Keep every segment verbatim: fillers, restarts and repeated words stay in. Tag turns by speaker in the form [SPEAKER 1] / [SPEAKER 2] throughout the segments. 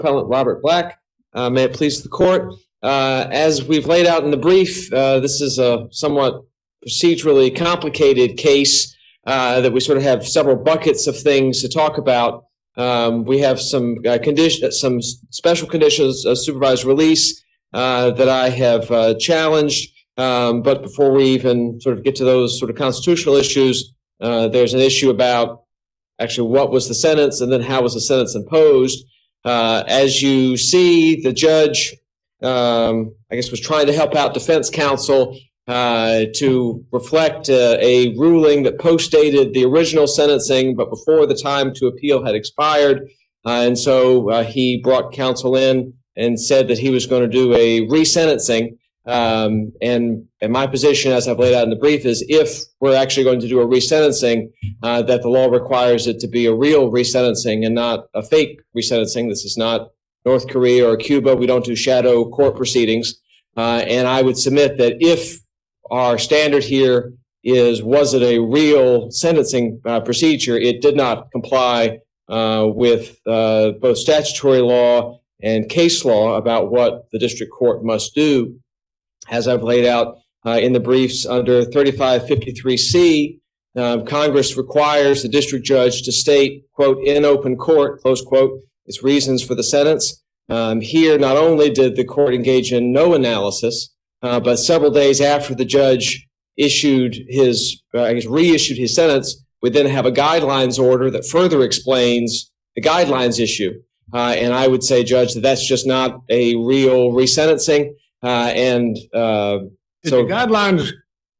[SPEAKER 1] Appellant Robert Black. Uh, may it please the court. Uh, as we've laid out in the brief, uh, this is a somewhat procedurally complicated case uh, that we sort of have several buckets of things to talk about. Um, we have some uh, condition, some special conditions of supervised release uh, that I have uh, challenged. Um, but before we even sort of get to those sort of constitutional issues, uh, there's an issue about actually what was the sentence and then how was the sentence imposed. Uh, as you see, the judge, um, I guess, was trying to help out defense counsel uh, to reflect uh, a ruling that postdated the original sentencing, but before the time to appeal had expired. Uh, and so uh, he brought counsel in and said that he was going to do a resentencing. Um, and, and my position, as I've laid out in the brief, is if we're actually going to do a resentencing, uh, that the law requires it to be a real resentencing and not a fake resentencing. This is not North Korea or Cuba. We don't do shadow court proceedings. Uh, and I would submit that if our standard here is, was it a real sentencing uh, procedure, it did not comply uh, with uh, both statutory law and case law about what the district court must do. As I've laid out uh, in the briefs under thirty-five fifty-three C, um, Congress requires the district judge to state, quote, in open court, close quote, its reasons for the sentence. Um, here, not only did the court engage in no analysis, uh, but several days after the judge issued his, uh, I guess, reissued his sentence, we then have a guidelines order that further explains the guidelines issue. Uh, and I would say, Judge, that that's just not a real resentencing. Uh, and uh,
[SPEAKER 2] Did
[SPEAKER 1] so
[SPEAKER 2] the guidelines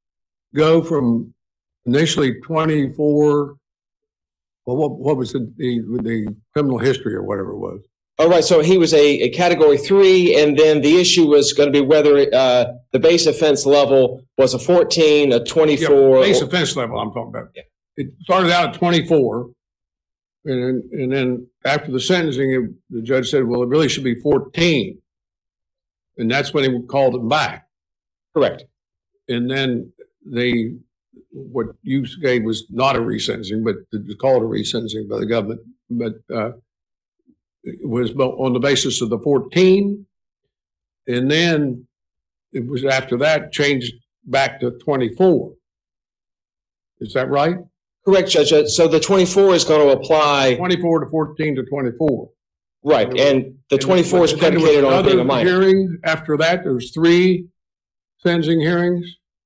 [SPEAKER 2] go from initially twenty-four? Well, what, what was the, the the criminal history or whatever it was?
[SPEAKER 1] All right. So he was a, a category three, and then the issue was going to be whether uh, the base offense level was a fourteen, a twenty-four.
[SPEAKER 2] Yeah, base or, offense level I'm talking about. Yeah. It started out at twenty-four, and and then after the sentencing, it, the judge said, well, it really should be fourteen. And that's when he called it back.
[SPEAKER 1] Correct.
[SPEAKER 2] And then they, what you gave was not a resentencing, but to call it a resentencing by the government, but uh, it was on the basis of the fourteen. And then it was after that changed back to twenty-four. Is that right?
[SPEAKER 1] Correct, Judge. So the twenty-four is going to apply.
[SPEAKER 2] twenty-four to fourteen to twenty-four.
[SPEAKER 1] Right, and the twenty-four is predicated on being a minor.
[SPEAKER 2] Hearing after that, there's three sentencing hearings.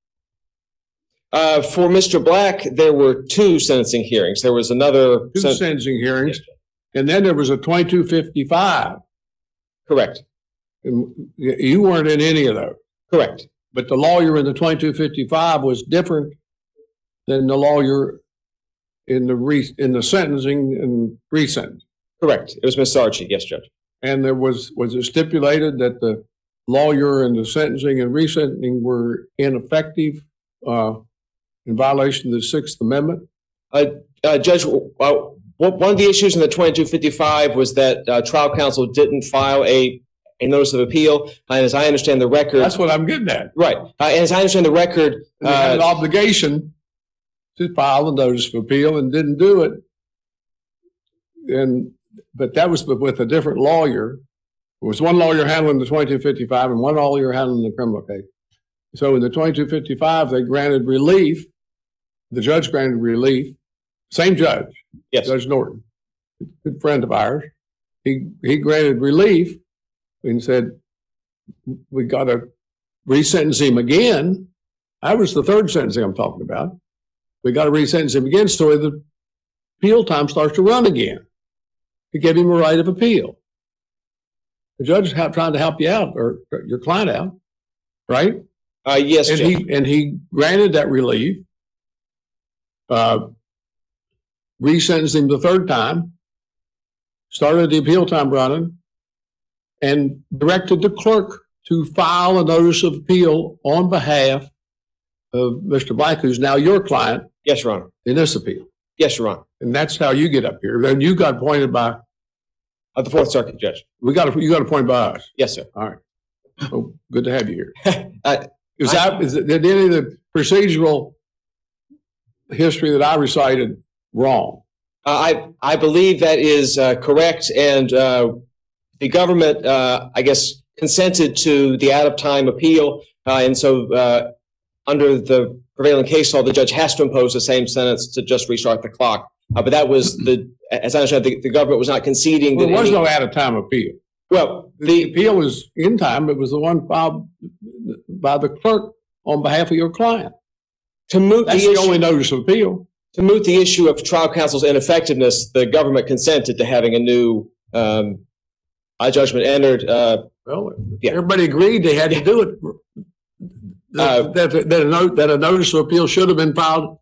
[SPEAKER 1] Uh, for Mister Black, there were two sentencing hearings. There was another
[SPEAKER 2] two sen sentencing hearings, yes, and then there was a twenty-two fifty-five.
[SPEAKER 1] Correct.
[SPEAKER 2] And you weren't in any of those.
[SPEAKER 1] Correct.
[SPEAKER 2] But the lawyer in the twenty-two fifty-five was different than the lawyer in the re in the sentencing and resentencing.
[SPEAKER 1] Correct. It was Miz Sarchi. Yes, Judge.
[SPEAKER 2] And there was, was it stipulated that the lawyer in the sentencing and resentencing were ineffective uh, in violation of the Sixth Amendment?
[SPEAKER 1] Uh, uh, Judge, uh, one of the issues in the twenty-two fifty-five was that uh, trial counsel didn't file a, a notice of appeal. And as I understand the record...
[SPEAKER 2] That's what I'm getting at.
[SPEAKER 1] Right. Uh, and as I understand the record...
[SPEAKER 2] They had an obligation to file a notice of appeal and didn't do it. And... But that was with a different lawyer. There was one lawyer handling the twenty-two fifty-five and one lawyer handling the criminal case. So in the twenty-two fifty-five, they granted relief. The judge granted relief. Same judge,
[SPEAKER 1] yes,
[SPEAKER 2] Judge Norton, good friend of ours. He he granted relief and said, we got to resentence him again. That was the third sentencing I'm talking about. We got to resentence him again so the appeal time starts to run again. To give him a right of appeal. The judge is trying to help you out, or your client out, right?
[SPEAKER 1] Uh, yes,
[SPEAKER 2] and
[SPEAKER 1] Judge.
[SPEAKER 2] he and he granted that relief, uh, resentenced him the third time, started the appeal time running, and directed the clerk to file a notice of appeal on behalf of Mister Black, who's now your client.
[SPEAKER 1] Yes, Your Honor.
[SPEAKER 2] In this appeal.
[SPEAKER 1] Yes, Your Honor.
[SPEAKER 2] And that's how you get up here. Then you got appointed by
[SPEAKER 1] uh, the Fourth Circuit, Judge.
[SPEAKER 2] We got you got appointed by us.
[SPEAKER 1] Yes, sir.
[SPEAKER 2] All right. Oh, good to have you here.
[SPEAKER 1] uh,
[SPEAKER 2] is I, that is it, did any of the procedural history that I recited wrong?
[SPEAKER 1] Uh, I I believe that is uh, correct, and uh, the government, uh, I guess, consented to the out-of-time appeal, uh, and so uh, under the prevailing case law, the judge has to impose the same sentence to just restart the clock. Uh, but that was the, as I understand, the, the government was not conceding.
[SPEAKER 2] Well,
[SPEAKER 1] that
[SPEAKER 2] there was
[SPEAKER 1] any,
[SPEAKER 2] no out-of-time appeal.
[SPEAKER 1] Well,
[SPEAKER 2] The
[SPEAKER 1] the
[SPEAKER 2] appeal was in time. It was the one filed by the clerk on behalf of your client.
[SPEAKER 1] to moot
[SPEAKER 2] That's
[SPEAKER 1] the
[SPEAKER 2] the
[SPEAKER 1] issue,
[SPEAKER 2] only notice of appeal.
[SPEAKER 1] to moot the issue of trial counsel's ineffectiveness, the government consented to having a new um, uh, judgment entered. Uh,
[SPEAKER 2] Well,
[SPEAKER 1] Yeah.
[SPEAKER 2] everybody agreed they had to do it.
[SPEAKER 1] Uh,
[SPEAKER 2] That, that, that a note, that a notice of appeal should have been filed,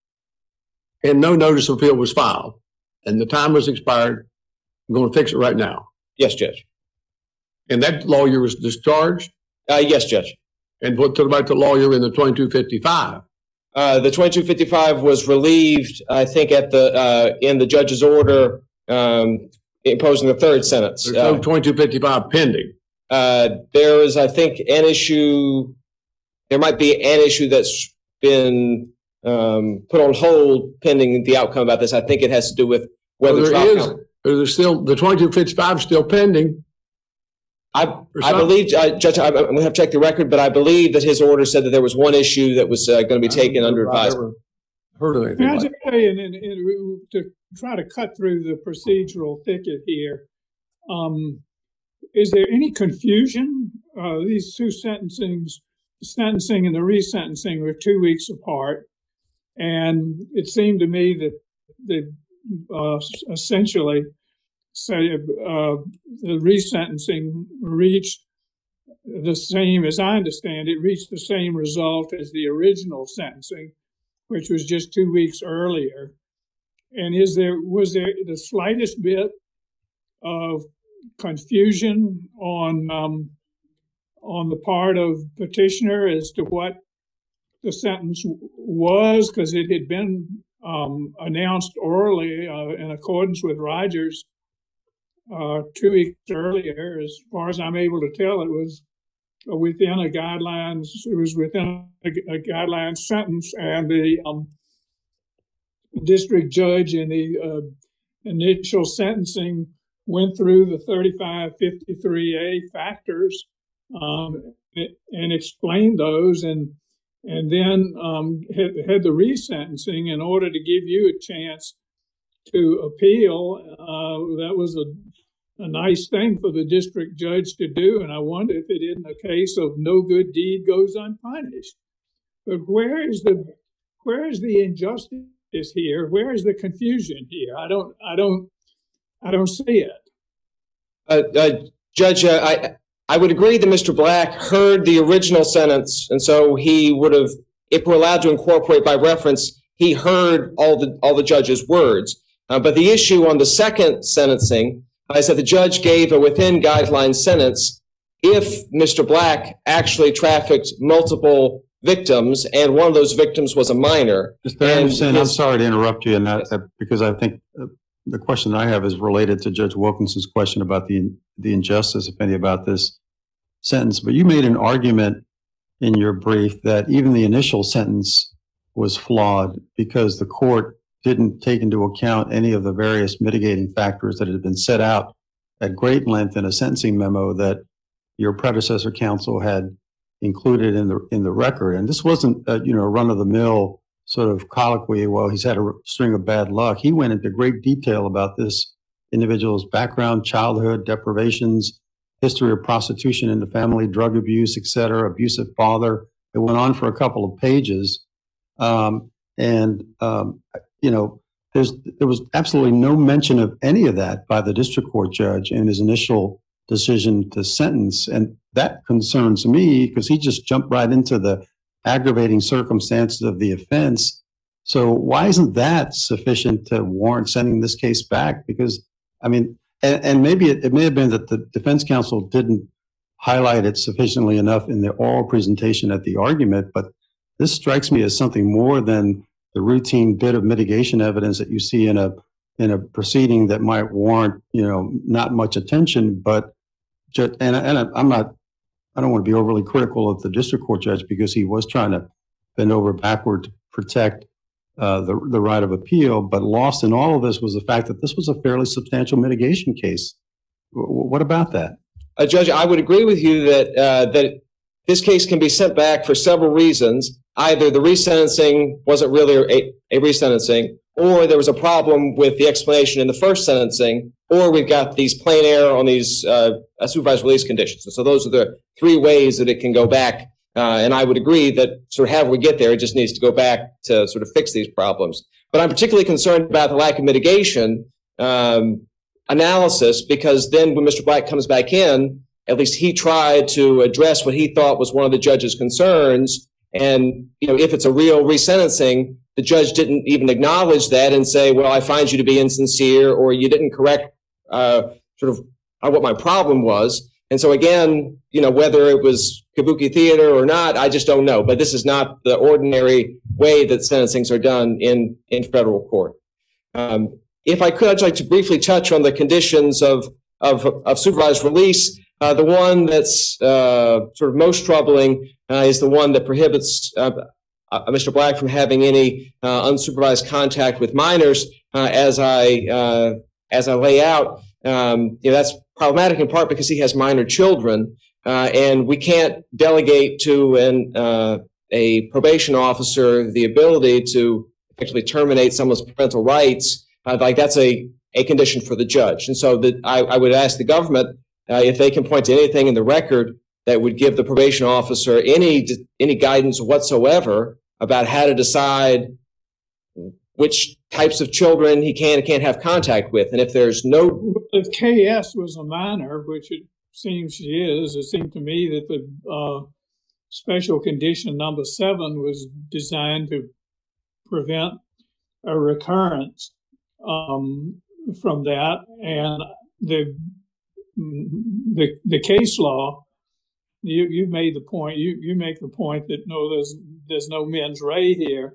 [SPEAKER 2] and no notice of appeal was filed, and the time was expired. I'm going to fix it right now.
[SPEAKER 1] yes, Judge.
[SPEAKER 2] And that lawyer was discharged,
[SPEAKER 1] Uh, yes, Judge.
[SPEAKER 2] and what about the lawyer in the twenty-two fifty-five?
[SPEAKER 1] Uh, the twenty-two fifty-five was relieved, I think, at the uh, in the judge's order um, imposing the third sentence.
[SPEAKER 2] There's no
[SPEAKER 1] Uh,
[SPEAKER 2] twenty-two fifty-five pending.
[SPEAKER 1] uh, there is, I think, an issue. There might be an issue that's been um, put on hold pending the outcome about this. I think it has to do with whether
[SPEAKER 2] Well,
[SPEAKER 1] trial
[SPEAKER 2] there is,
[SPEAKER 1] counsel-
[SPEAKER 2] there's still, the twenty-two fifty-five is still pending.
[SPEAKER 1] I,
[SPEAKER 2] or
[SPEAKER 1] I
[SPEAKER 2] something.
[SPEAKER 1] believe, uh, Judge, I, I'm going to have to check the record, but I believe that his order said that there was one issue that was uh, going to be taken under
[SPEAKER 2] I've
[SPEAKER 1] advisement.
[SPEAKER 2] never Heard of anything
[SPEAKER 3] Can I
[SPEAKER 2] like
[SPEAKER 3] just say, and, and, and to try to cut through the procedural thicket here, um, is there any confusion? Uh, these two sentencings, sentencing and the resentencing were two weeks apart, and it seemed to me that they uh, essentially say uh, the resentencing reached the same, as I understand it, reached the same result as the original sentencing, which was just two weeks earlier. And is there was there the slightest bit of confusion on um, on the part of petitioner as to what the sentence was, because it had been um, announced orally uh, in accordance with Rogers uh, two weeks earlier. As far as I'm able to tell, it was within a guidelines. It was within a, a guideline sentence, and the um, district judge in the uh, initial sentencing went through the thirty-five fifty-three A factors um, and explained those, and and then um, had, had the resentencing in order to give you a chance to appeal. Uh, that was a, a nice thing for the district judge to do, and I wonder if it isn't a case of no good deed goes unpunished. But where is the where is the injustice here? Where is the confusion here? I don't I don't I don't see it.
[SPEAKER 1] Uh, uh, Judge, uh, I I would agree that Mister Black heard the original sentence, and so he would have, if we're allowed to incorporate by reference, he heard all the all the judge's words. Uh, but the issue on the second sentencing is that the judge gave a within guideline sentence if Mister Black actually trafficked multiple victims, and one of those victims was a minor.
[SPEAKER 4] Mister Anderson, I'm sorry to interrupt you, and that, that- because I think uh, the question I have is related to Judge Wilkinson's question about the the injustice, if any, about this sentence. But you made an argument in your brief that even the initial sentence was flawed because the court didn't take into account any of the various mitigating factors that had been set out at great length in a sentencing memo that your predecessor counsel had included in the in the record. And this wasn't a, you know, run of the mill sort of colloquy. Well, he's had a string of bad luck. He went into great detail about this individual's background, childhood, deprivations, history of prostitution in the family, drug abuse, et cetera, abusive father. It went on for a couple of pages. Um, and, um, you know, there's there was absolutely no mention of any of that by the district court judge in his initial decision to sentence. And that concerns me because he just jumped right into the aggravating circumstances of the offense. So why isn't that sufficient to warrant sending this case back? Because, I mean, and, and maybe it, it may have been that the defense counsel didn't highlight it sufficiently enough in the oral presentation at the argument, but this strikes me as something more than the routine bit of mitigation evidence that you see in a in a proceeding that might warrant, you know, not much attention. But just, and and I'm not, I don't want to be overly critical of the district court judge because he was trying to bend over backward to protect uh, the the right of appeal. But lost in all of this was the fact that this was a fairly substantial mitigation case W- What about that?
[SPEAKER 1] Uh, Judge, I would agree with you that uh, that this case can be sent back for several reasons. Either the resentencing wasn't really a, a resentencing, or there was a problem with the explanation in the first sentencing, or we've got these plain error on these uh, supervised release conditions. So those are the three ways that it can go back. Uh, and I would agree that sort of however we get there, it just needs to go back to sort of fix these problems. But I'm particularly concerned about the lack of mitigation um, analysis, because then when Mister Black comes back in, at least he tried to address what he thought was one of the judge's concerns. And, you know, if it's a real resentencing, the judge didn't even acknowledge that and say, well, I find you to be insincere, or you didn't correct uh, sort of uh, what my problem was. And so again, you know, whether it was kabuki theater or not, I just don't know. But this is not the ordinary way that sentencings are done in, in federal court. Um, if I could, I'd like to briefly touch on the conditions of, of, of supervised release. Uh, the one that's uh, sort of most troubling uh, is the one that prohibits uh, uh, Mister Black from having any uh, unsupervised contact with minors. Uh, as I uh, as I lay out, um, you know, that's problematic in part because he has minor children, uh, and we can't delegate to an uh, a probation officer the ability to actually terminate someone's parental rights. Uh, like that's a a condition for the judge, and so that I, I would ask the government. Uh, if they can point to anything in the record that would give the probation officer any any guidance whatsoever about how to decide which types of children he can and can't have contact with. And if there's no...
[SPEAKER 3] If K S was a minor, which it seems she is, it seemed to me that the uh, special condition number seven was designed to prevent a recurrence um, from that. And the The the case law, you you made the point. You you make the point that no, there's there's no mens rea here.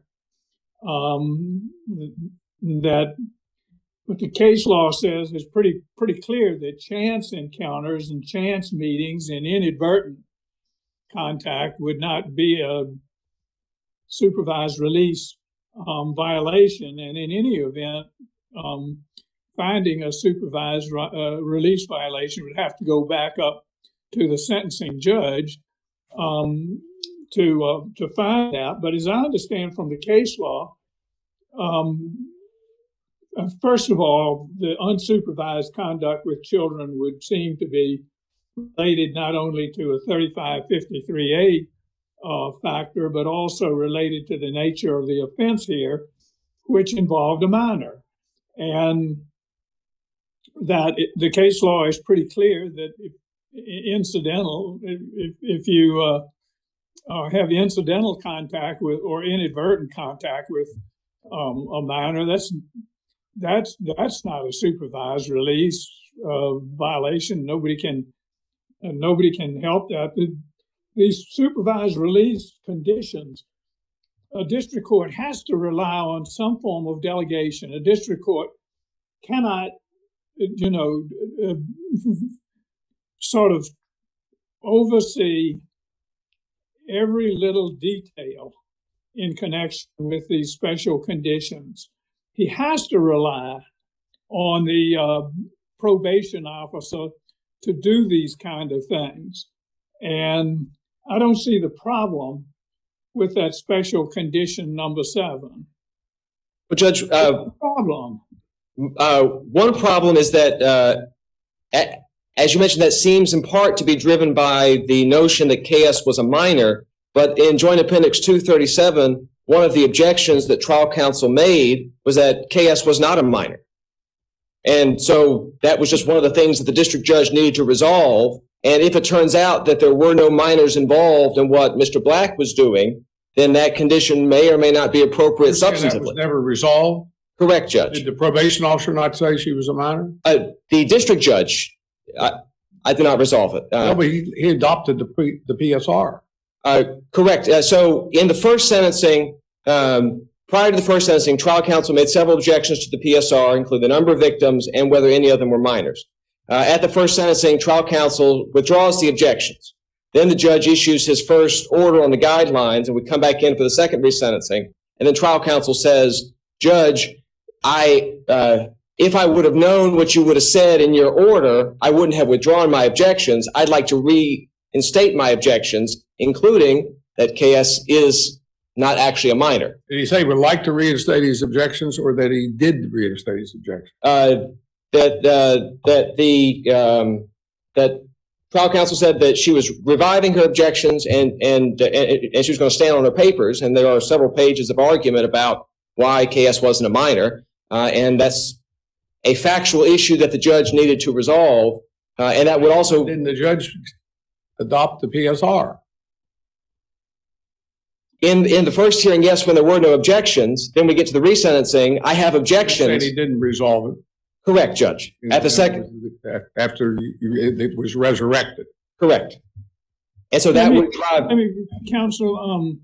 [SPEAKER 3] Um, that what the case law says is pretty pretty clear that chance encounters and chance meetings and inadvertent contact would not be a supervised release um, violation, and in any event. Um, Finding a supervised uh, release violation would have to go back up to the sentencing judge um, to uh, to find that. But as I understand from the case law, um, uh, first of all, the unsupervised conduct with children would seem to be related not only to a thirty-five fifty-three A uh, factor, but also related to the nature of the offense here, which involved a minor. And that it, the case law is pretty clear that if, incidental, if, if you uh, uh, have incidental contact with or inadvertent contact with um, a minor, that's that's that's not a supervised release uh, violation. Nobody can uh, nobody can help that. The, these supervised release conditions, a district court has to rely on some form of delegation. A district court cannot, you know, uh, sort of oversee every little detail in connection with these special conditions. He has to rely on the uh, probation officer to do these kind of things. And I don't see the problem with that special condition number seven.
[SPEAKER 1] But Judge, uh,
[SPEAKER 3] problem.
[SPEAKER 1] Uh, one problem is that, uh, a, as you mentioned, that seems in part to be driven by the notion that K S was a minor. But in Joint Appendix two thirty-seven, one of the objections that trial counsel made was that K S was not a minor. And so that was just one of the things that the district judge needed to resolve. And if it turns out that there were no minors involved in what Mister Black was doing, then that condition may or may not be appropriate substantively.
[SPEAKER 2] That was never resolved?
[SPEAKER 1] Correct, Judge.
[SPEAKER 2] Did the probation officer not say she was a minor?
[SPEAKER 1] Uh, the district judge, I, I did not resolve it. Uh,
[SPEAKER 2] no, but he, he adopted the, P, the P S R.
[SPEAKER 1] Uh, correct. Uh, so in the first sentencing, um, prior to the first sentencing, trial counsel made several objections to the P S R, including the number of victims and whether any of them were minors. Uh, at the first sentencing, trial counsel withdraws the objections. Then the judge issues his first order on the guidelines, and we come back in for the second resentencing. And then trial counsel says, Judge, I uh, if I would have known what you would have said in your order, I wouldn't have withdrawn my objections. I'd like to reinstate my objections, including that K S is not actually a minor.
[SPEAKER 2] Did he say he would like to reinstate his objections, or that he did reinstate his objections?
[SPEAKER 1] Uh, that uh, that the um, that trial counsel said that she was reviving her objections and and uh, and she was going to stand on her papers. And there are several pages of argument about why K S wasn't a minor, uh, and that's a factual issue that the judge needed to resolve. Uh, and that would also
[SPEAKER 2] Didn't the judge adopt the P S R?
[SPEAKER 1] in in the first hearing, yes, when there were no objections. Then we get to the resentencing. I have objections.
[SPEAKER 2] And he didn't resolve it.
[SPEAKER 1] Correct, Judge. At the second,
[SPEAKER 2] After you- it was resurrected.
[SPEAKER 1] correct. And so that
[SPEAKER 3] Let me-
[SPEAKER 1] would drive.
[SPEAKER 3] I mean, counsel, um,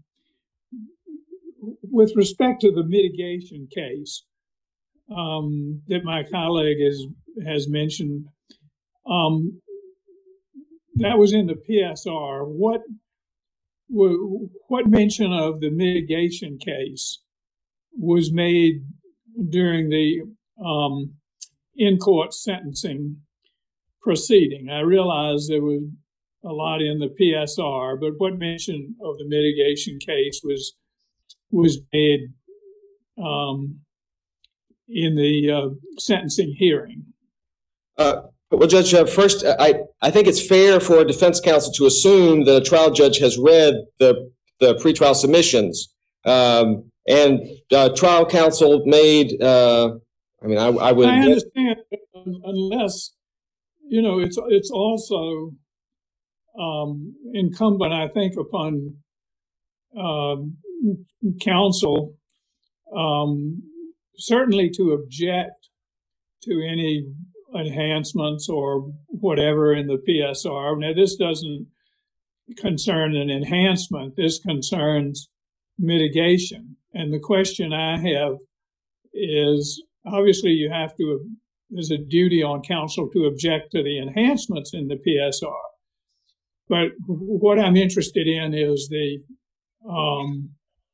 [SPEAKER 3] with respect to the mitigation case, um, that my colleague has, has mentioned, um, that was in the P S R. What, wa- what mention of the mitigation case was made during the, um, in-court sentencing proceeding? I realize there was a lot in the P S R, but what mention of the mitigation case was was made um, in the uh, sentencing hearing?
[SPEAKER 1] Uh, well, Judge, uh, first, I, I think it's fair for a defense counsel to assume that a trial judge has read the, the pretrial submissions. Um, and uh, trial counsel made, uh, I mean, I, I would.
[SPEAKER 3] I understand, unless, you know, it's it's also um, incumbent, I think, upon um, counsel um, certainly to object to any enhancements or whatever in the P S R. Now, this doesn't concern an enhancement. This concerns mitigation. And the question I have is, obviously, you have to, there's a duty on counsel to object to the enhancements in the P S R. But what I'm interested in is the, um,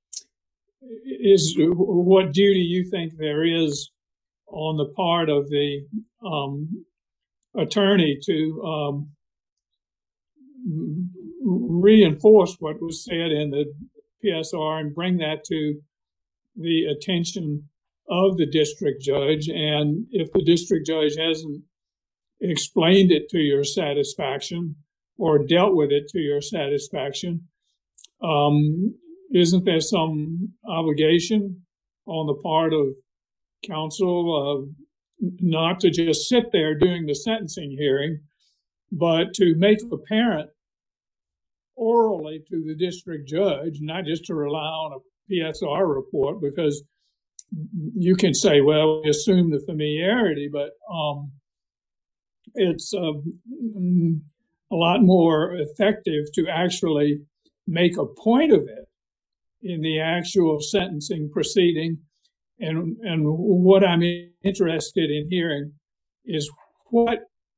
[SPEAKER 3] is what duty you think there is on the part of the um, attorney to um, reinforce what was said in the P S R and bring that to the attention of the district judge. And if the district judge hasn't explained it to your satisfaction or dealt with it to your satisfaction, um, isn't there some obligation on the part of counsel uh, not to just sit there during the sentencing hearing, but to make apparent orally to the district judge, not just to rely on a P S R report, because you can say, well, we assume the familiarity, but um, it's uh, a lot more effective to actually make a point of it in the actual sentencing proceeding. And, and what I'm interested in hearing is what,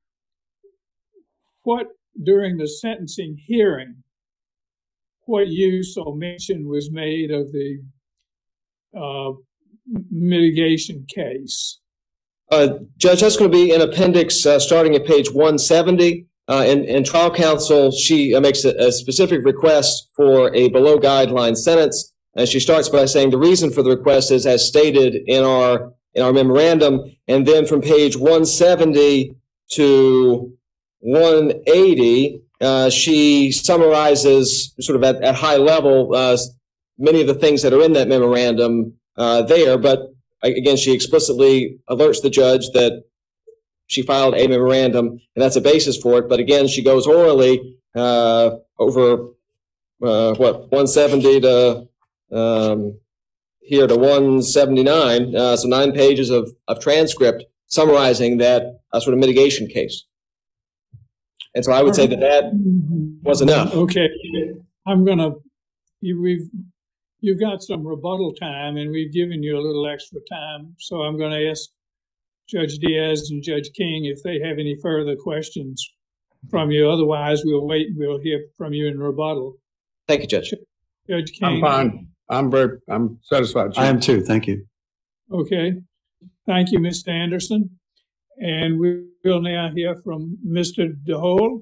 [SPEAKER 3] what during the sentencing hearing, what use or mention was made of the uh, mitigation case?
[SPEAKER 1] Uh, Judge, that's going to be in appendix uh, starting at page one seventy. Uh, and, and trial counsel, she uh, makes a, a specific request for a below guideline sentence. And she starts by saying the reason for the request is as stated in our in our memorandum. And then from page one seventy to one eighty, uh, she summarizes sort of at, at high level uh, many of the things that are in that memorandum uh, there. But again, she explicitly alerts the judge that she filed a memorandum, and that's a basis for it. But again, she goes orally uh, over uh, what one seventy to um, here to one seventy-nine, uh, so nine pages of, of transcript summarizing that uh, sort of mitigation case. And so I would say that that was enough.
[SPEAKER 3] Okay, I'm gonna. You, we've you've got some rebuttal time, and we've given you a little extra time. So I'm going to ask Judge Diaz and Judge King if they have any further questions from you. Otherwise, we'll wait and we'll hear from you in rebuttal.
[SPEAKER 1] Thank you, Judge.
[SPEAKER 3] Judge King.
[SPEAKER 2] I'm fine. I'm very, I'm satisfied.
[SPEAKER 4] I am too. Thank you.
[SPEAKER 3] Okay. Thank you, Mister Anderson. And we will now hear from Mister DeHole.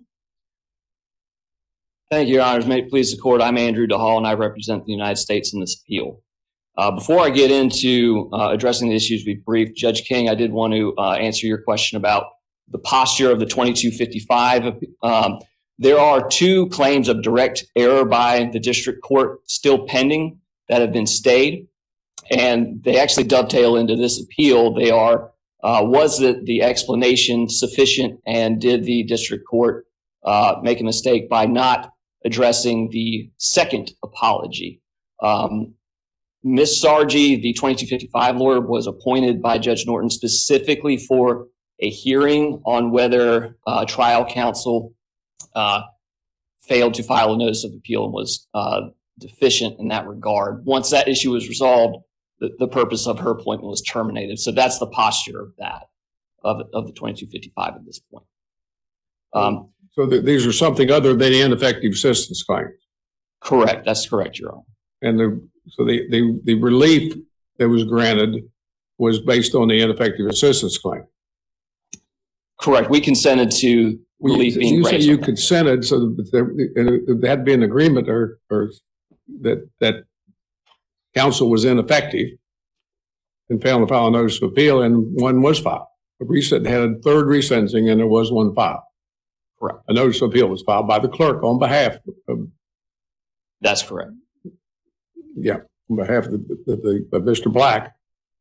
[SPEAKER 5] Thank you, Your Honors. May it please the court, I'm Andrew DeHall, and I represent the United States in this appeal. Uh, before I get into uh, addressing the issues we briefed, Judge King, I did want to uh, answer your question about the posture of the twenty-two fifty-five. Um, there are two claims of direct error by the district court still pending that have been stayed, and they actually dovetail into this appeal. They are, uh, was the, the explanation sufficient, and did the district court uh, make a mistake by not addressing the second apology? Um, Miz Sargi, the twenty-two fifty-five lawyer, was appointed by Judge Norton specifically for a hearing on whether uh, trial counsel uh, failed to file a notice of appeal and was uh, deficient in that regard. Once that issue was resolved, the, the purpose of her appointment was terminated. So that's the posture of that, of, of the twenty-two fifty-five at this point. Um,
[SPEAKER 2] So th- these are something other than ineffective assistance claims.
[SPEAKER 5] correct. That's correct, Your Honor.
[SPEAKER 2] And the, so the, the, the relief that was granted was based on the ineffective assistance claim.
[SPEAKER 5] Correct. We consented to
[SPEAKER 2] Well,
[SPEAKER 5] relief
[SPEAKER 2] you,
[SPEAKER 5] being
[SPEAKER 2] you say
[SPEAKER 5] granted.
[SPEAKER 2] you consented, so that there, and there had to be an agreement or, or that, that counsel was ineffective and failed to file a notice of appeal, and one was filed. A recent had a third resentencing, and there was one filed.
[SPEAKER 5] Correct.
[SPEAKER 2] A notice of appeal was filed by the clerk on behalf of,
[SPEAKER 5] That's correct.
[SPEAKER 2] yeah, on behalf of, the, the, the, of Mister Black,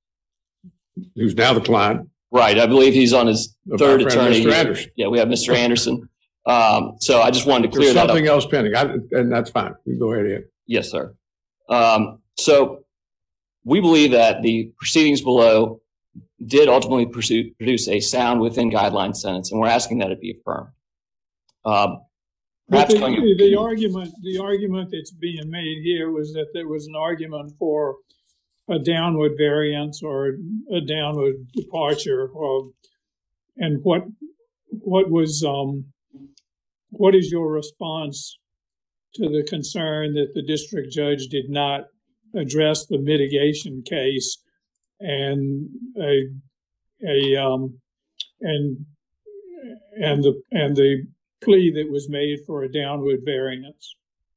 [SPEAKER 2] who's now the client.
[SPEAKER 5] Right. I believe he's on his
[SPEAKER 2] of
[SPEAKER 5] third
[SPEAKER 2] our friend
[SPEAKER 5] attorney.
[SPEAKER 2] Mister Anderson.
[SPEAKER 5] Yeah, we have Mister Anderson. Um, so I just wanted to clear
[SPEAKER 2] There's
[SPEAKER 5] that up.
[SPEAKER 2] something else pending, I, and that's fine. You go ahead, Ed.
[SPEAKER 5] Yes, sir. Um, so we believe that the proceedings below did ultimately pursue, produce a sound within guideline sentence, and we're asking that it be affirmed. Um,
[SPEAKER 3] But
[SPEAKER 5] perhaps
[SPEAKER 3] the,
[SPEAKER 5] going,
[SPEAKER 3] the, the argument, the argument that's being made here was that there was an argument for a downward variance or a downward departure, or, and what, what was, um, what is your response to the concern that the district judge did not address the mitigation case and a, a, um, and, and the, and the plea that was made for a downward variance?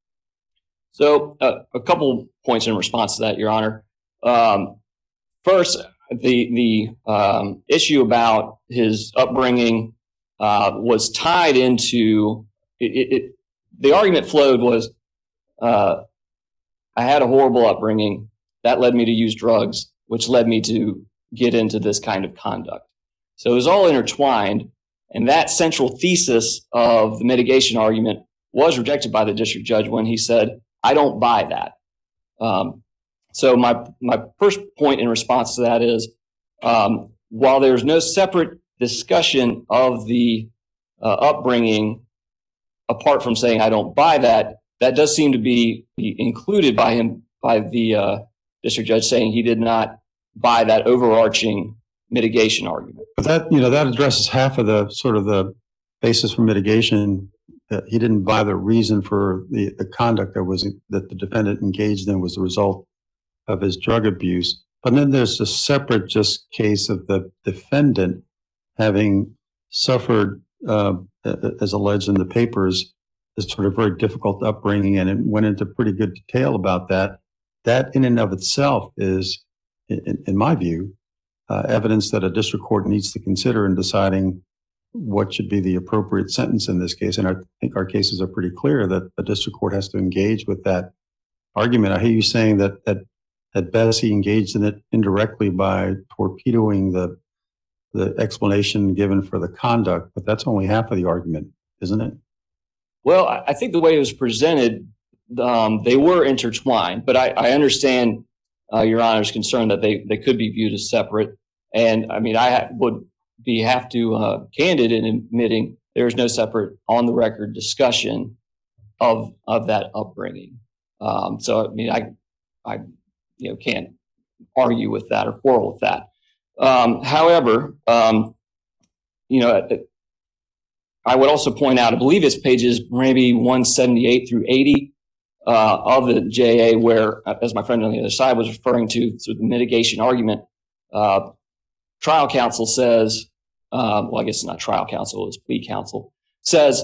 [SPEAKER 5] so uh, a couple points in response to that, Your Honor. Um, first, the the um, issue about his upbringing uh, was tied into it, it, it. The argument flowed was, uh, I had a horrible upbringing that led me to use drugs, which led me to get into this kind of conduct. So it was all intertwined. And that central thesis of the mitigation argument was rejected by the district judge when he said, I don't buy that. Um, so my, my first point in response to that is, um, while there's no separate discussion of the uh, upbringing, apart from saying I don't buy that, that does seem to be, be included by him, by the uh, district judge, saying he did not buy that overarching mitigation argument.
[SPEAKER 4] But that, you know, that addresses half of the sort of the basis for mitigation. That he didn't buy the reason for the, the conduct that was that the defendant engaged in was the result of his drug abuse. But then there's a separate just case of the defendant having suffered, uh, as alleged in the papers, this sort of very difficult upbringing, and it went into pretty good detail about that. That in and of itself is, in, in my view, Uh, evidence that a district court needs to consider in deciding what should be the appropriate sentence in this case. And I think our cases are pretty clear that the district court has to engage with that argument. I hear you saying that that at best he engaged in it indirectly by torpedoing the the explanation given for the conduct, but that's only half of the argument, isn't it?
[SPEAKER 5] Well, I I think the way it was presented, um, they were intertwined, but I, I understand uh, Your Honor's concern that they, they could be viewed as separate. And I mean, I ha- would be have to uh, candid in admitting there is no separate on the record discussion of of that upbringing. Um, so I mean, I I you know can't argue with that or quarrel with that. Um, however, um, you know, I would also point out, I believe it's pages maybe one seventy-eight through eighty uh, of the J A, where, as my friend on the other side was referring to, so the mitigation argument. Uh, trial counsel says, um, well, I guess it's not trial counsel, it's plea counsel, says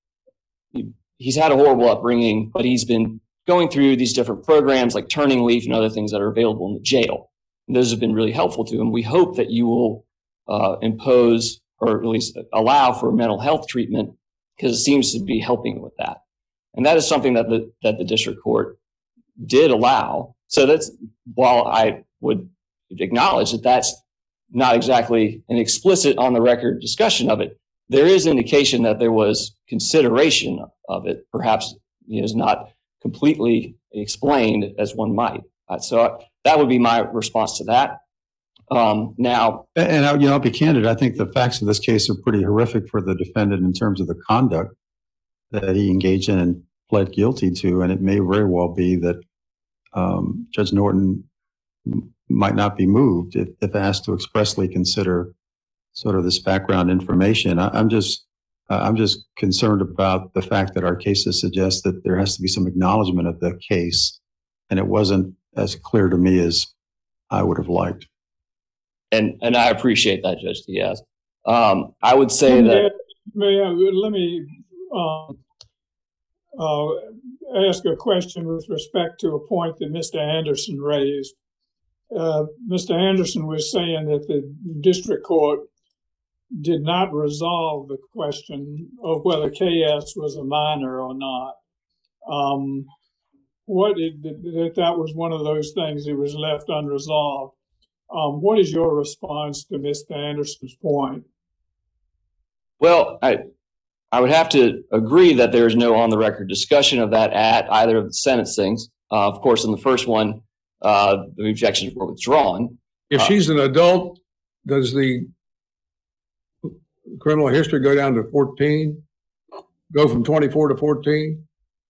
[SPEAKER 5] he's had a horrible upbringing, but he's been going through these different programs like Turning Leaf and other things that are available in the jail. And those have been really helpful to him. We hope that you will uh, impose or at least allow for mental health treatment because it seems to be helping with that. And that is something that the, that the district court did allow. So that's, while I would acknowledge that that's not exactly an explicit on the record discussion of it, there is indication that there was consideration of it, perhaps it is not completely explained as one might. Uh, so that would be my response to that. Um, now,
[SPEAKER 4] and I, you know, I'll be candid. I think the facts of this case are pretty horrific for the defendant in terms of the conduct that he engaged in and pled guilty to, and it may very well be that um, Judge Norton m- might not be moved if, if asked to expressly consider sort of this background information. I, I'm just, uh, I'm just concerned about the fact that our cases suggest that there has to be some acknowledgement of the case, and it wasn't as clear to me as I would have liked.
[SPEAKER 5] and and I appreciate that, Judge Diaz. Um, I would say
[SPEAKER 3] Let me
[SPEAKER 5] that.
[SPEAKER 3] ask- May I, let me uh, uh, ask a question with respect to a point that Mister Anderson raised. Uh, Mister Anderson was saying that the district court did not resolve the question of whether K S was a minor or not. Um, what it, that that was one of those things that was left unresolved. Um, what is your response to Mister Anderson's point?
[SPEAKER 5] Well, I I would have to agree that there is no on the record discussion of that at either of the sentencings. Uh, of course, in the first one, uh, the objections were withdrawn.
[SPEAKER 2] If
[SPEAKER 5] Uh,
[SPEAKER 2] she's an adult, does the criminal history go down to fourteen? Go from twenty-four to fourteen?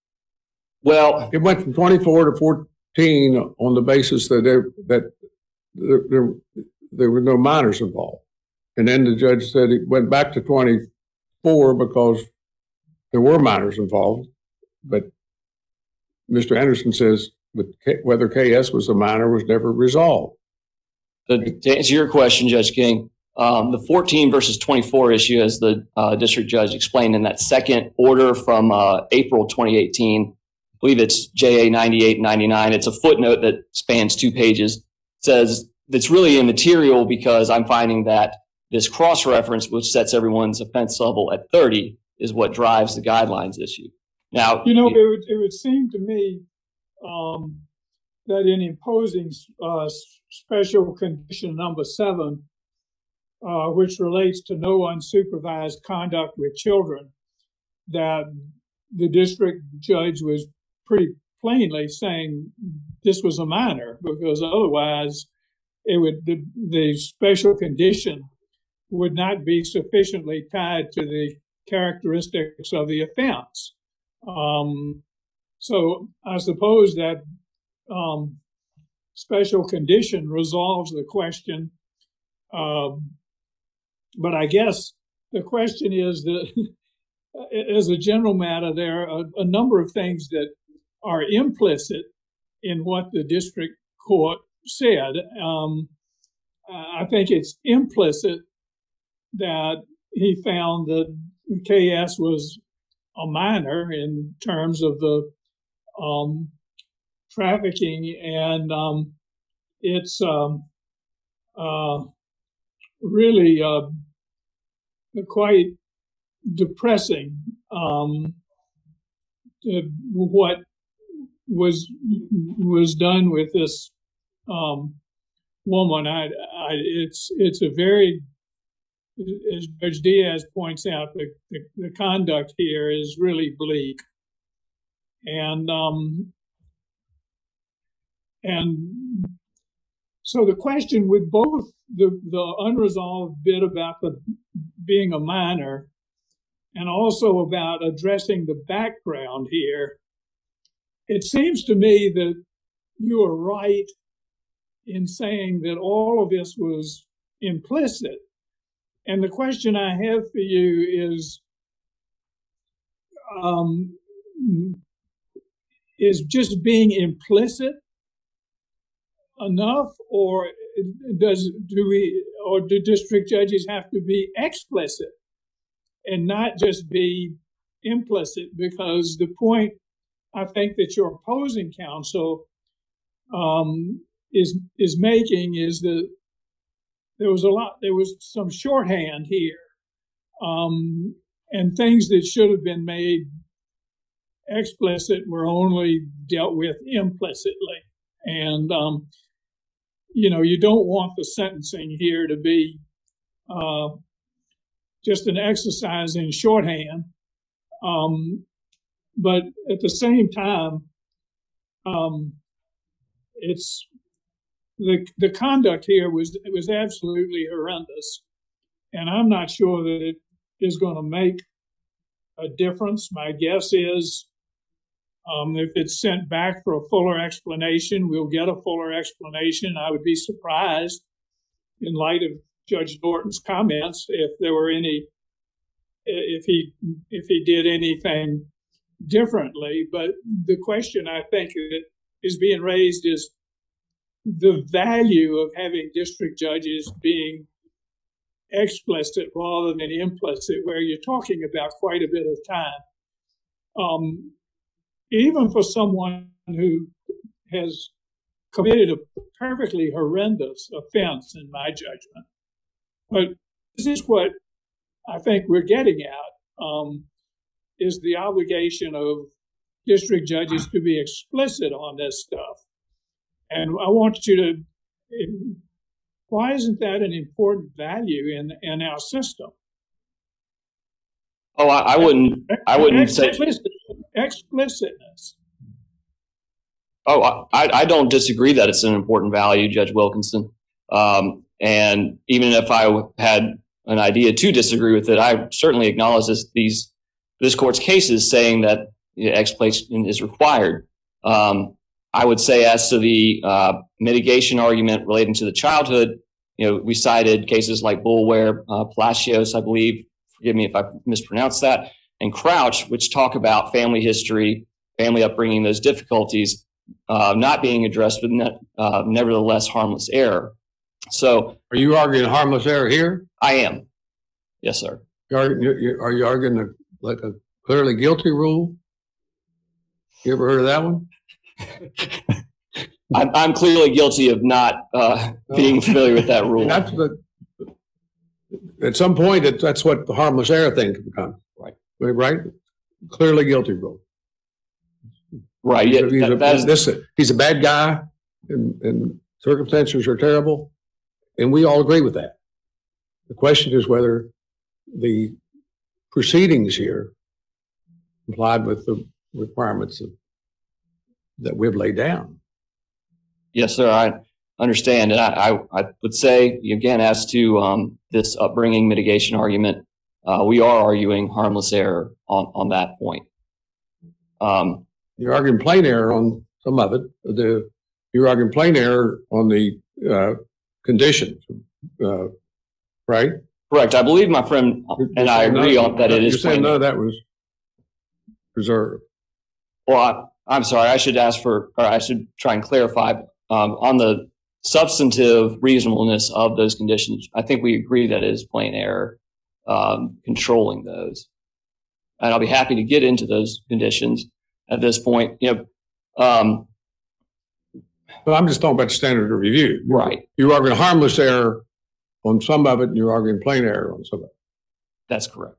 [SPEAKER 5] Well,
[SPEAKER 2] It went from twenty-four to fourteen on the basis that there, that there, there, there were no minors involved. And then the judge said it went back to twenty-four because there were minors involved. But Mister Anderson says with K, whether K S was a minor was never resolved.
[SPEAKER 5] to, to answer your question, Judge King, um, the fourteen versus twenty-four issue, as the uh, district judge explained in that second order from uh, April twenty eighteen, I believe it's J A ninety-eight and ninety-nine. It's a footnote that spans two pages. Says it's really immaterial because I'm finding that this cross-reference, which sets everyone's offense level at thirty, is what drives the guidelines issue. Now,
[SPEAKER 3] You know, it would, it would seem to me um, that in imposing uh, special condition number seven, uh, which relates to no unsupervised conduct with children, that the district judge was pretty plainly saying this was a minor, because otherwise it would the, the special condition would not be sufficiently tied to the characteristics of the offense. Um, so I suppose that um, special condition resolves the question. Um, but I guess the question is that, as a general matter, there are a, a number of things that are implicit in what the district court said. Um, I think it's implicit that he found that K S was a minor in terms of the um, trafficking, and um, it's um, uh, really uh, quite depressing um, what was was done with this um, woman. I, I, it's it's a very, as Judge Diaz points out, the, the, the conduct here is really bleak, and um, and so the question with both the the unresolved bit about the being a minor, and also about addressing the background here, it seems to me that you are right in saying that all of this was implicit. And the question I have for you is, um, is just being implicit enough, or does, do we, or do district judges have to be explicit and not just be implicit? Because the point I think that your opposing counsel um, is is making is that there was a lot, there was some shorthand here, um, and things that should have been made explicit were only dealt with implicitly. And um, you know, you don't want the sentencing here to be uh, just an exercise in shorthand. Um, but at the same time, um, it's the the conduct here was it was absolutely horrendous, and I'm not sure that it is going to make a difference. My guess is, um, if it's sent back for a fuller explanation, we'll get a fuller explanation. I would be surprised, in light of Judge Norton's comments, if there were any, if he if he did anything differently. But the question I think that is being raised is the value of having district judges being explicit rather than implicit, where you're talking about quite a bit of time. Um, even for someone who has committed a perfectly horrendous offense, in my judgment. But this is what I think we're getting at, um, is the obligation of district judges to be explicit on this stuff. And I want you to, why isn't that an important value in, in our system?
[SPEAKER 5] Oh, I, I wouldn't, I wouldn't say.
[SPEAKER 3] Explicitness.
[SPEAKER 5] Oh, I, I don't disagree that it's an important value, Judge Wilkinson. Um, and even if I had an idea to disagree with it, I certainly acknowledge this, these this court's cases saying that you know, explanation is required. Um, I would say as to the uh, mitigation argument relating to the childhood, you know, we cited cases like Boulware, uh, Palacios, I believe, forgive me if I mispronounced that, and Crouch, which talk about family history, family upbringing, those difficulties uh, not being addressed, but ne- uh, nevertheless harmless error. So,
[SPEAKER 2] Are you arguing harmless error here?
[SPEAKER 5] I am. Yes, sir.
[SPEAKER 2] Are you, are you arguing a, like a clearly guilty rule? You ever heard of that one?
[SPEAKER 5] I'm, I'm clearly guilty of not uh, being familiar with that rule.
[SPEAKER 2] That's the, at some point, it, that's what the harmless error thing can become.
[SPEAKER 5] Right.
[SPEAKER 2] Right? Clearly guilty rule.
[SPEAKER 5] Right.
[SPEAKER 2] He's,
[SPEAKER 5] Yeah,
[SPEAKER 2] a, he's,
[SPEAKER 5] that,
[SPEAKER 2] a,
[SPEAKER 5] that is,
[SPEAKER 2] this, he's a bad guy, and, and circumstances are terrible, and we all agree with that. The question is whether the proceedings here complied with the requirements of, that we've laid down.
[SPEAKER 5] yes, sir. I understand. And I, I, I would say, again, as to um, this upbringing mitigation argument, uh, we are arguing harmless error on, on that point. Um,
[SPEAKER 2] You're arguing plain error on some of it. The, you're arguing plain error on the uh, conditions, uh, right?
[SPEAKER 5] correct. I believe my friend and I agree on that it is
[SPEAKER 2] You're saying
[SPEAKER 5] plain
[SPEAKER 2] none
[SPEAKER 5] error.
[SPEAKER 2] of that was preserved.
[SPEAKER 5] Well, I, I'm sorry. I should ask for, or I should try and clarify um, on the substantive reasonableness of those conditions. I think we agree that it is plain error um, controlling those, and I'll be happy to get into those conditions at this point. You know, um,
[SPEAKER 2] But I'm just talking about the standard of review.
[SPEAKER 5] right?
[SPEAKER 2] You're arguing harmless error on some of it, and you're arguing plain error on some of it.
[SPEAKER 5] That's correct.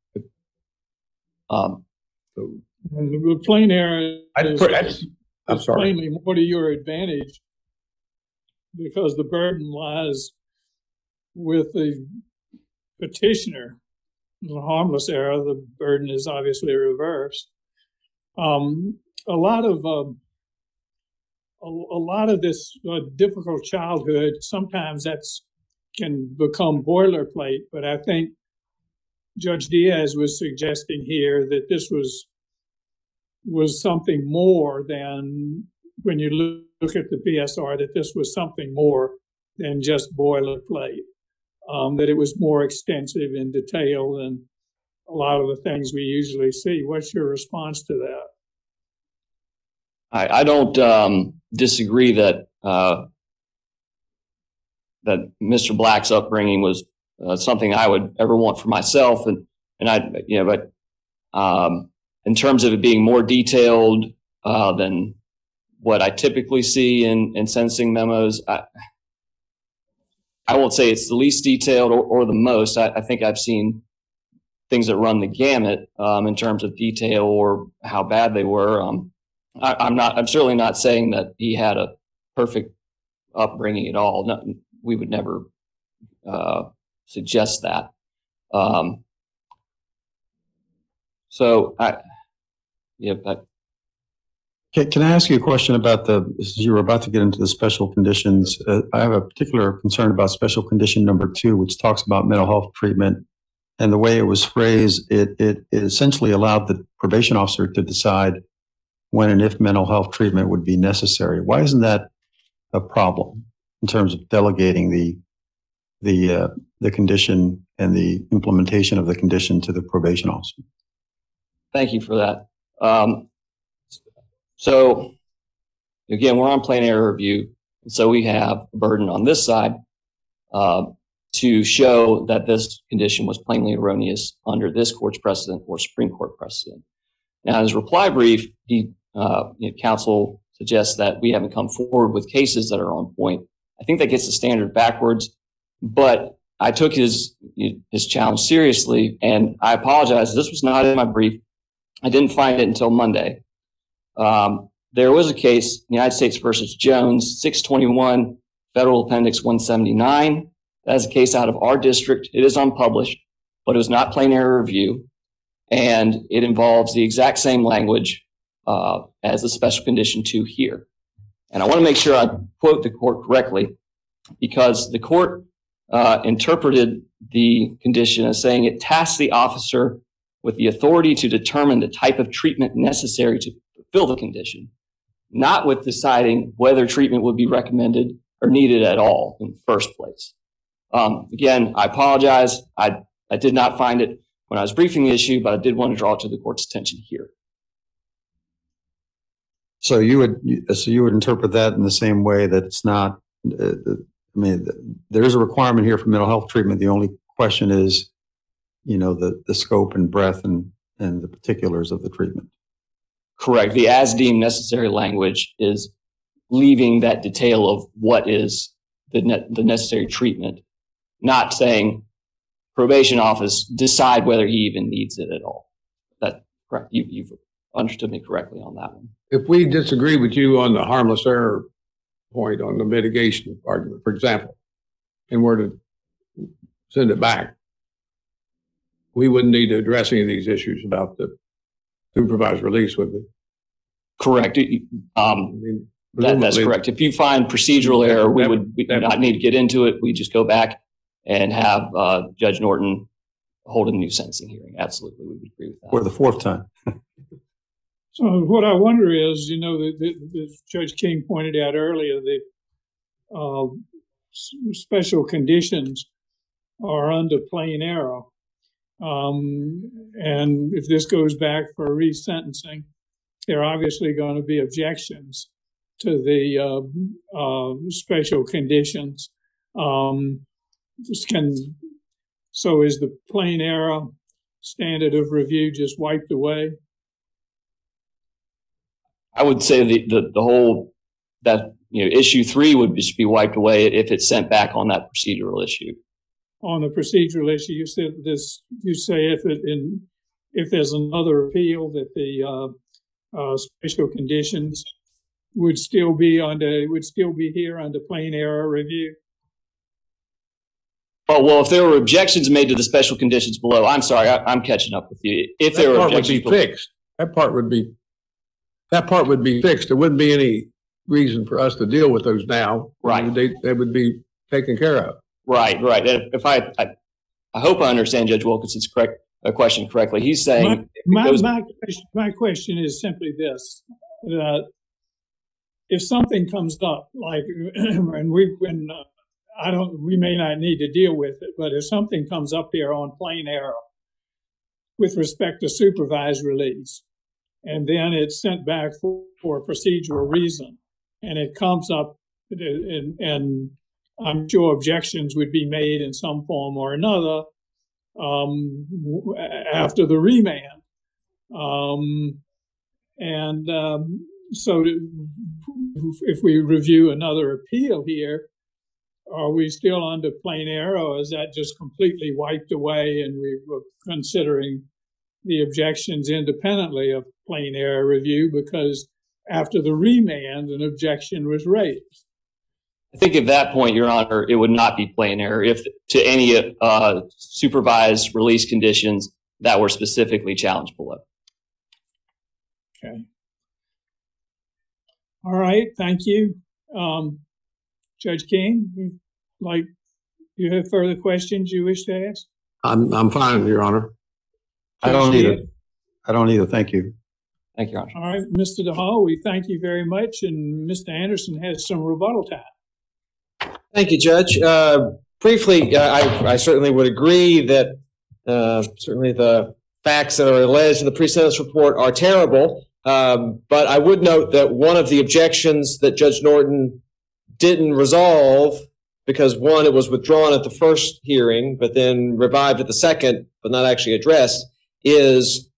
[SPEAKER 5] Um,
[SPEAKER 2] So
[SPEAKER 3] And the plain error
[SPEAKER 2] I'd
[SPEAKER 3] is,
[SPEAKER 2] put- that's- I'm
[SPEAKER 3] is
[SPEAKER 2] sorry.
[SPEAKER 3] plainly more to your advantage, because the burden lies with the petitioner. The harmless error, the burden is obviously reversed. Um, a lot of um, a, a lot of this uh, difficult childhood, sometimes that's can become boilerplate. But I think Judge Diaz was suggesting here that this was was something more than, when you look, look at the P S R, that this was something more than just boilerplate, um, that it was more extensive in detail than a lot of the things we usually see. What's your response to that?
[SPEAKER 5] I, I don't um, disagree that uh, that Mister Black's upbringing was uh, something I would ever want for myself. And, and I, you know, but um, in terms of it being more detailed uh, than what I typically see in, in sentencing memos, I, I won't say it's the least detailed or, or the most. I, I think I've seen things that run the gamut um, in terms of detail or how bad they were. Um, I, I'm not. I'm certainly not saying that he had a perfect upbringing at all. No, we would never uh, suggest that. Um, so, I, yeah, but
[SPEAKER 4] Can, can I ask you a question about the, you were about to get into the special conditions. Uh, I have a particular concern about special condition number two, which talks about mental health treatment. And the way it was phrased, it, it, it essentially allowed the probation officer to decide when and if mental health treatment would be necessary. Why isn't that a problem in terms of delegating the, the, uh, the condition and the implementation of the condition to the probation officer?
[SPEAKER 5] Thank you for that. Um, So again, we're on plain error review. So we have a burden on this side uh, to show that this condition was plainly erroneous under this court's precedent or Supreme Court precedent. Now, in his reply brief, he, uh, you know, counsel suggests that we haven't come forward with cases that are on point. I think that gets the standard backwards, but I took his, his challenge seriously, and I apologize. This was not in my brief. I didn't find it until Monday. Um, there was a case, United States versus Jones, six twenty-one, Federal Appendix one seventy-nine. That is a case out of our district. It is unpublished, but it was not plain error review. And it involves the exact same language uh, as the special condition two here. And I want to make sure I quote the court correctly, because the court uh, interpreted the condition as saying it tasks the officer with the authority to determine the type of treatment necessary to fulfill the condition, not with deciding whether treatment would be recommended or needed at all in the first place. Um, again, I apologize. I, I did not find it when I was briefing the issue, but I did want to draw it to the court's attention here.
[SPEAKER 4] So you would, so you would interpret that in the same way that it's not, uh, I mean, there is a requirement here for mental health treatment. The only question is, you know, the, the scope and breadth and, and the particulars of the treatment.
[SPEAKER 5] Correct. The as deemed necessary language is leaving that detail of what is the, ne- the necessary treatment, not saying probation office decide whether he even needs it at all. That correct. You, you've understood me correctly on that one.
[SPEAKER 2] If we disagree with you on the harmless error point on the mitigation argument, for example, and were to send it back, we wouldn't need to address any of these issues about the supervised release, would we?
[SPEAKER 5] Correct. Um,
[SPEAKER 2] I mean,
[SPEAKER 5] that, that's correct. If you find procedural error, we
[SPEAKER 2] that,
[SPEAKER 5] would we
[SPEAKER 2] that,
[SPEAKER 5] do not need to get into it. We just go back and have uh, Judge Norton hold a new sentencing hearing. Absolutely, we would agree with that.
[SPEAKER 4] For the fourth time.
[SPEAKER 3] So what I wonder is, you know, the, the, the Judge King pointed out earlier that uh, s- special conditions are under plain error. Um, and if this goes back for resentencing, there are obviously going to be objections to the uh, uh, special conditions. Um, this can, so is the plain error standard of review just wiped away?
[SPEAKER 5] I would say the, the, the whole, that, you know, issue three would just be wiped away if it's sent back on that procedural issue.
[SPEAKER 3] On the procedural issue, you said this, you say if it in, if there's another appeal that the uh, uh, special conditions would still be under, would still be here under plain error review?
[SPEAKER 5] Oh, well, if there were objections made to the special conditions below, I'm sorry, I, I'm catching up with you. If
[SPEAKER 2] that
[SPEAKER 5] there were
[SPEAKER 2] part would
[SPEAKER 5] objections
[SPEAKER 2] be fixed. That part would be, that part would be fixed. There wouldn't be any reason for us to deal with those now.
[SPEAKER 5] Right.
[SPEAKER 2] They, they would be taken care of.
[SPEAKER 5] Right, right. And if I, I, I hope I understand Judge Wilkinson's correct uh, question correctly. He's saying
[SPEAKER 3] My, my,
[SPEAKER 5] goes,
[SPEAKER 3] my, question, my question is simply this, that if something comes up, like, and we've been, uh, I don't, we may not need to deal with it, but if something comes up here on plain error with respect to supervised release, and then it's sent back for, for a procedural reason, and it comes up and, and I'm sure objections would be made in some form or another um, w- after the remand. Um, and um, so to, if we review another appeal here, are we still under plain error, or is that just completely wiped away and we were considering the objections independently of plain error review because after the remand, an objection was raised?
[SPEAKER 5] I think at that point, Your Honor, it would not be plain error if to any uh, supervised release conditions that were specifically challenged below.
[SPEAKER 3] Okay. All right. Thank you. Um, Judge King, you like, do you have further questions you wish to ask?
[SPEAKER 2] I'm, I'm fine, Your Honor.
[SPEAKER 4] I don't
[SPEAKER 3] Judge
[SPEAKER 4] either.
[SPEAKER 3] Dean?
[SPEAKER 4] I don't either. Thank you.
[SPEAKER 5] Thank you, Your Honor.
[SPEAKER 3] All right, Mister DeHall, we thank you very much, and Mister Anderson has some rebuttal time.
[SPEAKER 1] Thank you, Judge. Uh, briefly, uh, I, I certainly would agree that uh, certainly the facts that are alleged in the pre-sentence report are terrible. Um, but I would note that one of the objections that Judge Norton didn't resolve, because one, it was withdrawn at the first hearing, but then revived at the second, but not actually addressed, is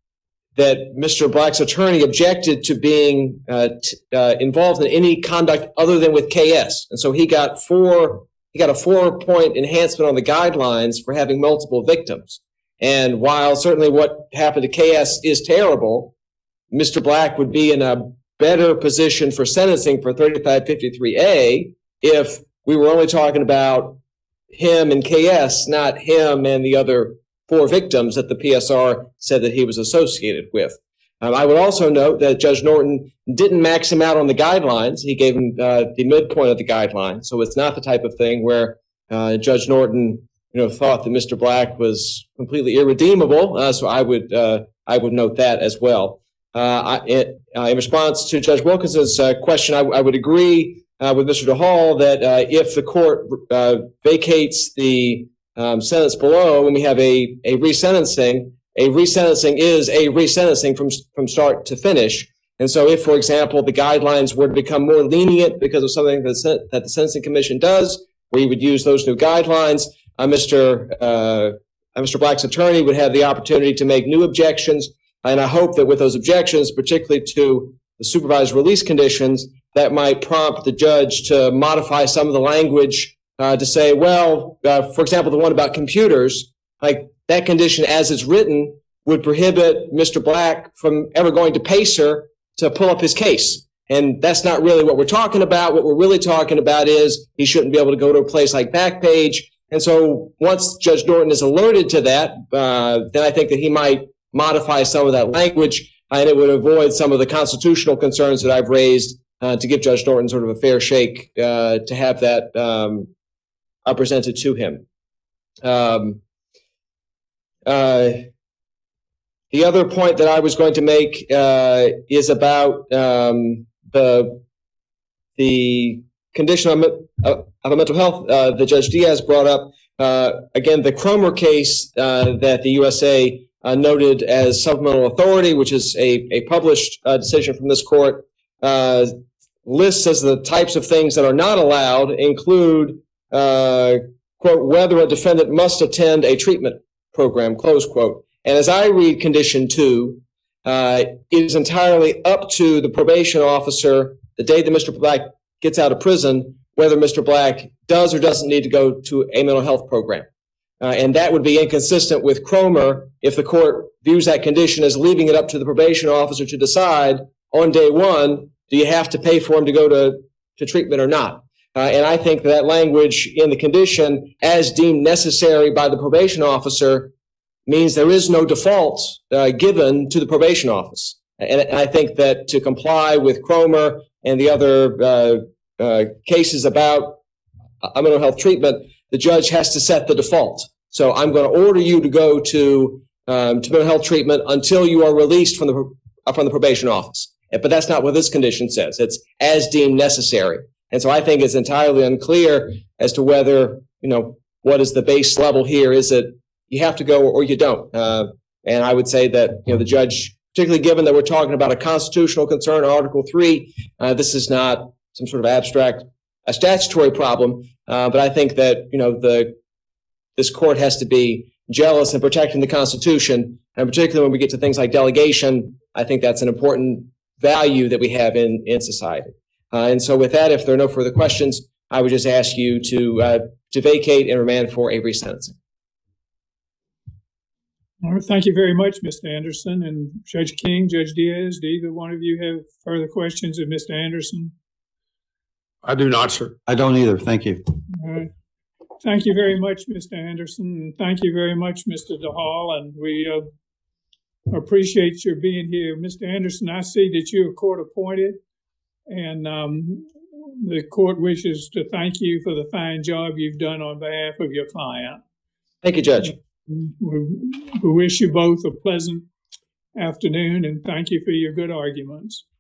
[SPEAKER 1] that Mister Black's attorney objected to being uh, t- uh, involved in any conduct other than with K S. And so he got four, he got a four point enhancement on the guidelines for having multiple victims. And while certainly what happened to K S is terrible, Mister Black would be in a better position for sentencing for thirty-five fifty-three A if we were only talking about him and K S, not him and the other four victims that the P S R said that he was associated with. Um, I would also note that Judge Norton didn't max him out on the guidelines. He gave him uh, the midpoint of the guidelines. So it's not the type of thing where uh, Judge Norton, you know, thought that Mister Black was completely irredeemable. Uh, so I would uh, I would note that as well. Uh, I, it, uh, in response to Judge Wilkinson's uh, question, I, I would agree uh, with Mister DeHall that uh, if the court uh, vacates the um, sentence below and we have a, a resentencing, a resentencing is a resentencing from from start to finish. And so if, for example, the guidelines were to become more lenient because of something that, that the Sentencing Commission does, where you would use those new guidelines, uh, Mister Uh, Mister Black's attorney would have the opportunity to make new objections. And I hope that with those objections, particularly to the supervised release conditions, that might prompt the judge to modify some of the language uh, to say, well, uh, for example, the one about computers, like that condition as it's written would prohibit Mister Black from ever going to Pacer to pull up his case. And that's not really what we're talking about. What we're really talking about is he shouldn't be able to go to a place like Backpage. And so once Judge Norton is alerted to that, uh, then I think that he might modify some of that language, and it would avoid some of the constitutional concerns that I've raised uh, to give Judge Norton sort of a fair shake uh, to have that um, uh, presented to him. Um, uh, the other point that I was going to make uh, is about um, the the condition of, of a mental health uh, that Judge Diaz brought up. Uh, again, the Cromer case uh, that the U S A Uh, noted as supplemental authority, which is a, a published uh, decision from this court, uh, lists as the types of things that are not allowed include, uh, quote, whether a defendant must attend a treatment program, close quote. And as I read condition two, uh, it is entirely up to the probation officer the day that Mister Black gets out of prison, whether Mister Black does or doesn't need to go to a mental health program. Uh, and that would be inconsistent with Cromer if the court views that condition as leaving it up to the probation officer to decide on day one, do you have to pay for him to go to, to treatment or not? Uh, and I think that language in the condition, as deemed necessary by the probation officer, means there is no default uh, given to the probation office. And, and I think that to comply with Cromer and the other uh, uh, cases about a mental health treatment, the judge has to set the default. So I'm going to order you to go to um, to mental health treatment until you are released from the uh, from the probation office. But that's not what this condition says. It's as deemed necessary. And so I think it's entirely unclear as to whether, you know, what is the base level here? Is it you have to go or you don't? Uh, and I would say that, you know, the judge, particularly given that we're talking about a constitutional concern, Article three, uh, this is not some sort of abstract a statutory problem. Uh, but I think that, you know, the, this court has to be jealous in protecting the Constitution, and particularly when we get to things like delegation, I think that's an important value that we have in, in society. Uh, and so with that, if there are no further questions, I would just ask you to, uh, to vacate and remand for a resentencing.
[SPEAKER 3] All right, thank you very much, Mister Anderson. And Judge King, Judge Diaz, do either one of you have further questions of Mister Anderson?
[SPEAKER 2] I do not, sir.
[SPEAKER 4] I don't either. Thank you.
[SPEAKER 3] All right. Thank you very much, Mister Anderson. And thank you very much, Mister DeHall. And we uh, appreciate your being here. Mister Anderson, I see that you are court appointed, and um, the court wishes to thank you for the fine job you've done on behalf of your client.
[SPEAKER 1] Thank you, Judge.
[SPEAKER 3] We, we wish you both a pleasant afternoon, and thank you for your good arguments.